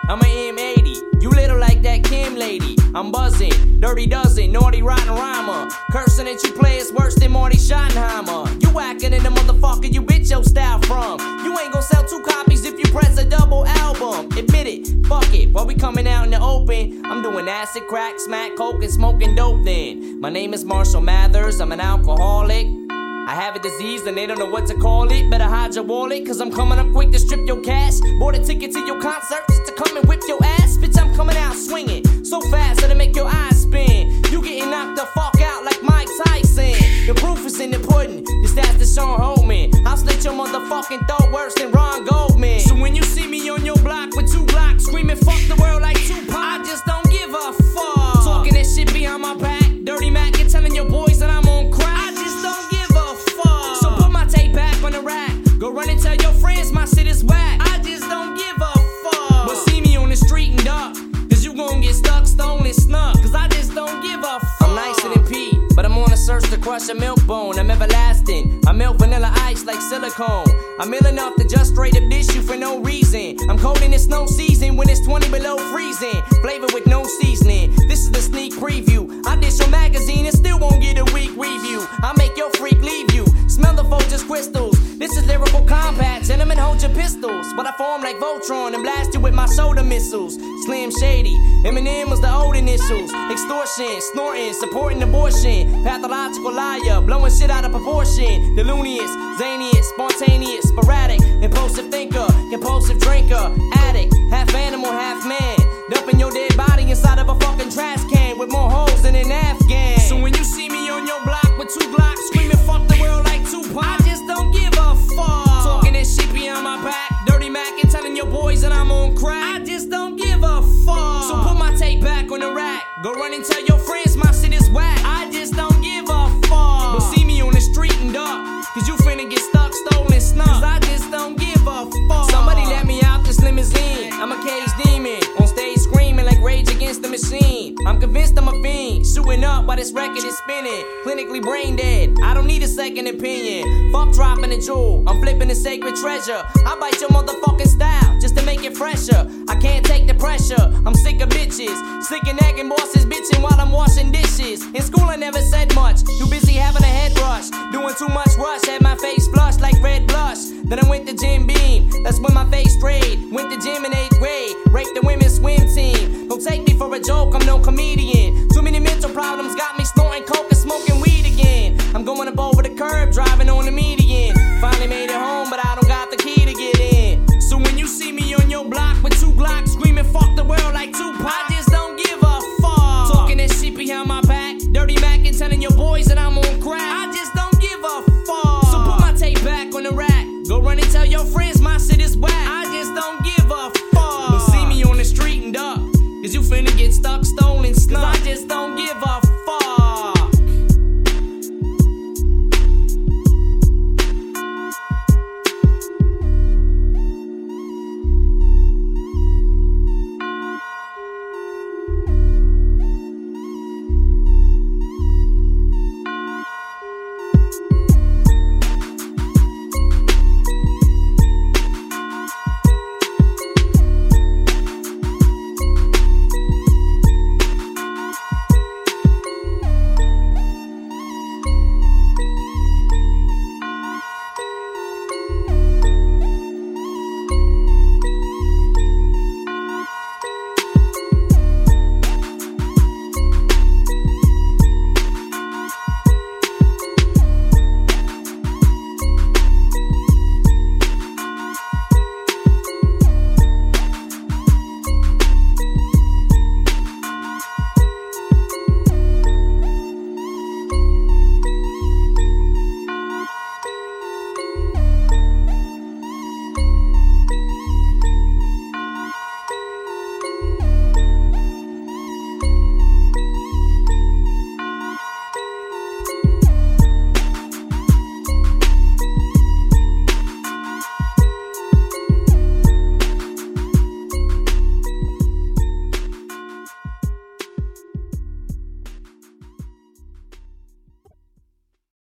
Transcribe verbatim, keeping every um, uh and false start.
I'm a M eighty. You little like that Kim lady. I'm buzzing, dirty dozen, naughty rotten rhymer. Cursing at you players worse than Marty Schottenheimer. You whacking in the motherfucker you bitch your style from. You ain't gon' sell two copies if you press a double album. Admit it, fuck it. While we coming out in the open, I'm doing acid, crack, smack, coke, and smoking dope then. My name is Marshall Mathers, I'm an alcoholic. I have a disease and they don't know what to call it. Better hide your wallet, cause I'm coming up quick to strip your cash. Bought a ticket to your concert just to come and whip your ass. Bitch, I'm coming out swinging so fast that it make your eyes spin. You getting knocked the fuck out like Mike Tyson. The proof is in the pudding, your stats to Sean Holman. I'll slit your motherfucking throat worse than Ron Goldman. So when you see me on your block with two Glocks screaming fuck the world like Tupac, I just don't give a fuck. Talking that shit behind my back, Dirty Mac and telling your boys that I'm on crack. I just don't give a fuck. So put my tape back on the rack. Go run and tell your friends my shit is whack. I just don't give a fuck. But see me on the street and duck, cause you gon' get stuck, stolen, snuck. Cause I just don't give a fuck. I'm nicer than Pete, but I'm on a search to crush a milk bone. I'm everlasting, I melt vanilla ice like silicone. I'm ill enough to just straight up dish you for no reason. I'm cold in the snow season when it's twenty below freezing. Flavor with no seasoning, this is the sneak preview. I dish your magazine and still won't get a weak review. I make your freak leave you, smell the Folgers crystals. This is lyrical combat, gentlemen hold your pistols. But I form like Voltron and blast you with my soda missiles. Slim Shady, Eminem was the old initials. Extortion, snorting, supporting abortion. Pathological liar, blowing shit out of proportion. The looniest, zaniest, spontaneous, sporadic. Impulsive thinker, compulsive drinker. Addict, half animal, half man. Dumping your dead body inside of a fucking trash can with more holes than an Afghan. So when you see me on your block with two Glocks screaming fuck the world like Tupac, I just don't give a fuck. Talking that shit behind my back, Dirty Mac and telling your boys that I'm on crack. I just don't give a fuck. So put my tape back on the rack. Go run and tell your friends my shit is whack. I just don't give a fuck. But see me on the street and duck, cause you finna get stuck, stolen, snuck. Cause I just don't give a fuck. Somebody let me out this limousine. I'm a cage demon, on stage screaming like Rage Against the Machine. I'm convinced I'm a fiend, shooting up while this record is spinning. Clinically brain dead, I don't need a second opinion. Fuck dropping a jewel, I'm flipping a sacred treasure. I bite your motherfucking style just to make it fresher. I can't take the pressure, I'm sick of bitches. Sick of nagging bosses bitching while I'm washing dishes. In school I never said much, too busy having a head rush. Doing too much rush, had my face flushed like red blush. Then I went to Jim Beam, that's when my face strayed. Went to gym in eighth grade, raped the women's swim team. Don't take me for a joke, I'm no comedian. Too many mental problems got me snorting coke and smoking weed again. I'm going up over the curb, driving on the median. Finally made it home, but I don't got the key to get in. So when you see me on your block with two Glocks screaming fuck the world like Tupac, I just don't give a fuck. Talking that shit behind my back, Dirty Mac and telling your boys that I'm on crack. I just don't give a fuck. So put my tape back on the rack. Go run and tell your friends my shit is whack. I just don't give a fuck. But see me on the street and duck, cause you finna get stuck, stolen, snuck. I just don't give